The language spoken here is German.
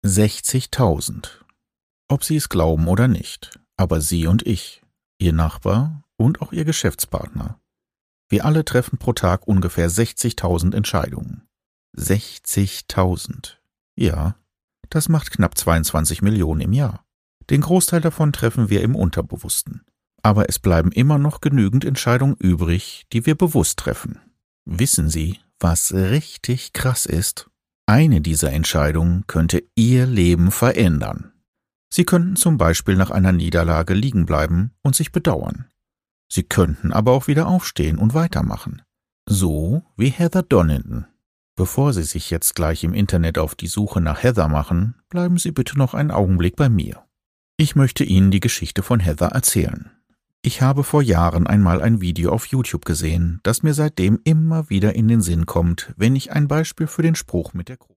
60.000. Ob Sie es glauben oder nicht, aber Sie und ich, Ihr Nachbar und auch Ihr Geschäftspartner, wir alle treffen pro Tag ungefähr 60.000 Entscheidungen. 60.000. Ja, das macht knapp 22 Millionen im Jahr. Den Großteil davon treffen wir im Unterbewussten. Aber es bleiben immer noch genügend Entscheidungen übrig, die wir bewusst treffen. Wissen Sie, was richtig krass ist? Eine dieser Entscheidungen könnte Ihr Leben verändern. Sie könnten zum Beispiel nach einer Niederlage liegen bleiben und sich bedauern. Sie könnten aber auch wieder aufstehen und weitermachen. So wie Heather Donington. Bevor Sie sich jetzt gleich im Internet auf die Suche nach Heather machen, bleiben Sie bitte noch einen Augenblick bei mir. Ich möchte Ihnen die Geschichte von Heather erzählen. Ich habe vor Jahren einmal ein Video auf YouTube gesehen, das mir seitdem immer wieder in den Sinn kommt, wenn ich ein Beispiel für den Spruch mit der